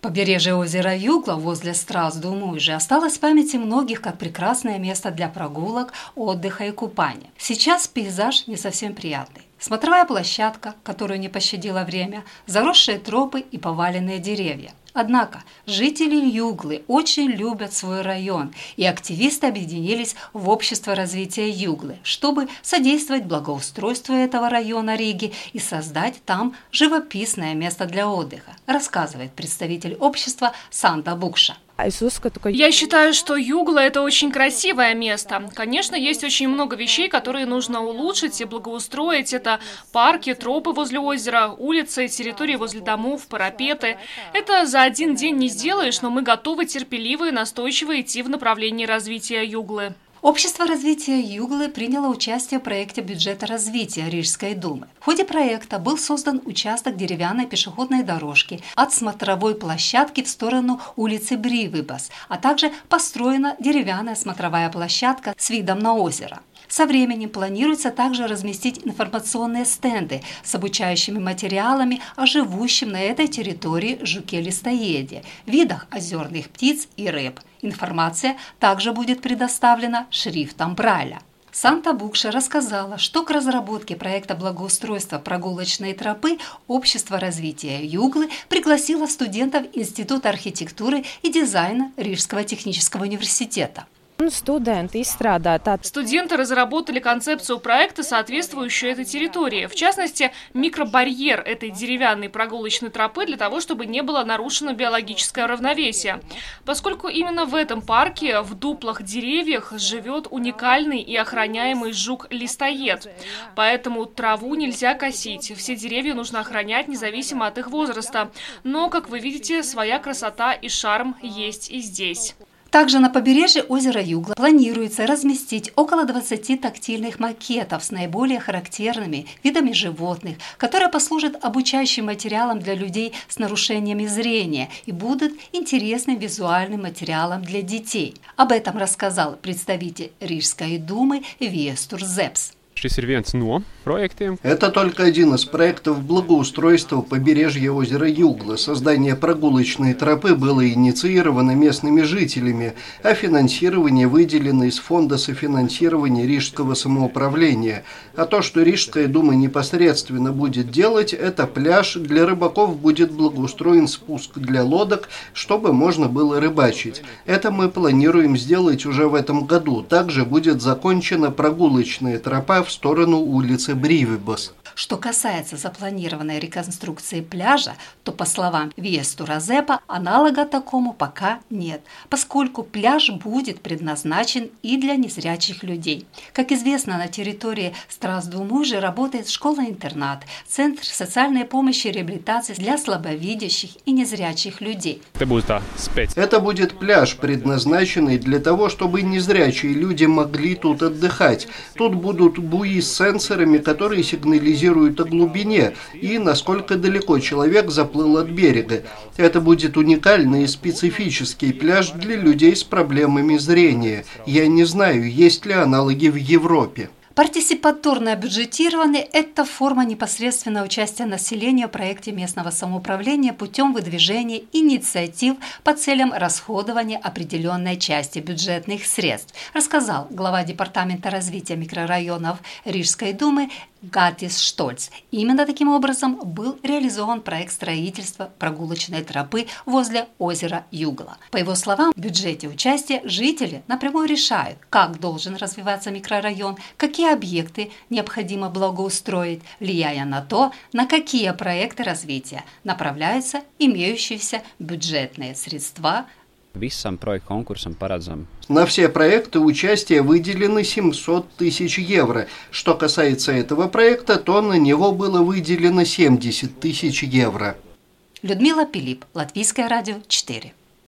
Побережье озера Югла возле Страсду-Муйжи осталось в памяти многих как прекрасное место для прогулок, отдыха и купания. Сейчас пейзаж не совсем приятный. Смотровая площадка, которую не пощадило время, заросшие тропы и поваленные деревья. Однако жители Юглы очень любят свой район, и активисты объединились в Общество развития Юглы, чтобы содействовать благоустройству этого района Риги и создать там живописное место для отдыха, рассказывает представитель общества Санта Букша. Я считаю, что Югла – это очень красивое место. Конечно, есть очень много вещей, которые нужно улучшить и благоустроить. Это парки, тропы возле озера, улицы, территории возле домов, парапеты. Это за один день не сделаешь, но мы готовы терпеливо и настойчиво идти в направлении развития Юглы. Общество развития Юглы приняло участие в проекте бюджета развития Рижской думы. В ходе проекта был создан участок деревянной пешеходной дорожки от смотровой площадки в сторону улицы Бривибас, а также построена деревянная смотровая площадка с видом на озеро. Со временем планируется также разместить информационные стенды с обучающими материалами о живущем на этой территории жуке-листоеде, видах озерных птиц и рыб. Информация также будет предоставлена шрифтом Брайля. Санта Букша рассказала, что к разработке проекта благоустройства прогулочной тропы Общество развития Юглы пригласило студентов Института архитектуры и дизайна Рижского технического университета. Студенты разработали концепцию проекта, соответствующую этой территории. В частности, микробарьер этой деревянной прогулочной тропы для того, чтобы не было нарушено биологическое равновесие. Поскольку именно в этом парке, в дуплах деревьях, живет уникальный и охраняемый жук-листоед. Поэтому траву нельзя косить. Все деревья нужно охранять, независимо от их возраста. Но, как вы видите, своя красота и шарм есть и здесь. Также на побережье озера Югла планируется разместить около 20 тактильных макетов с наиболее характерными видами животных, которые послужат обучающим материалом для людей с нарушениями зрения и будут интересным визуальным материалом для детей. Об этом рассказал представитель Рижской думы Вестур Зепс. Это только один из проектов благоустройства побережья озера Югла. Создание прогулочной тропы было инициировано местными жителями, а финансирование выделено из фонда софинансирования Рижского самоуправления. А то, что Рижская дума непосредственно будет делать, это пляж. Для рыбаков будет благоустроен спуск для лодок, чтобы можно было рыбачить. Это мы планируем сделать уже в этом году. Также будет закончена прогулочная тропа в сторону улицы Бривибас. Что касается запланированной реконструкции пляжа, то, по словам Вестура Зепа, аналога такому пока нет, поскольку пляж будет предназначен и для незрячих людей. Как известно, на территории Страсду-Муйжи работает школа-интернат, центр социальной помощи и реабилитации для слабовидящих и незрячих людей. Это будет пляж, предназначенный для того, чтобы незрячие люди могли тут отдыхать. Тут будут буи с сенсорами, которые сигнализируют о глубине и насколько далеко человек заплыл от берега. Это будет уникальный и специфический пляж для людей с проблемами зрения. Я не знаю, есть ли аналоги в Европе. Партисипаторное бюджетирование – это форма непосредственного участия населения в проекте местного самоуправления путем выдвижения инициатив по целям расходования определенной части бюджетных средств, рассказал глава Департамента развития микрорайонов Рижской думы Гатис Штольц. Именно таким образом был реализован проект строительства прогулочной тропы возле озера Югла. По его словам, в бюджете участия жители напрямую решают, как должен развиваться микрорайон, какие объекты необходимо благоустроить, влияя на то, на какие проекты развития направляются имеющиеся бюджетные средства. На все проекты участия выделены 700 тысяч евро. Что касается этого проекта, то на него было выделено 70 тысяч евро. Людмила Пилип, Латвийское радио 4.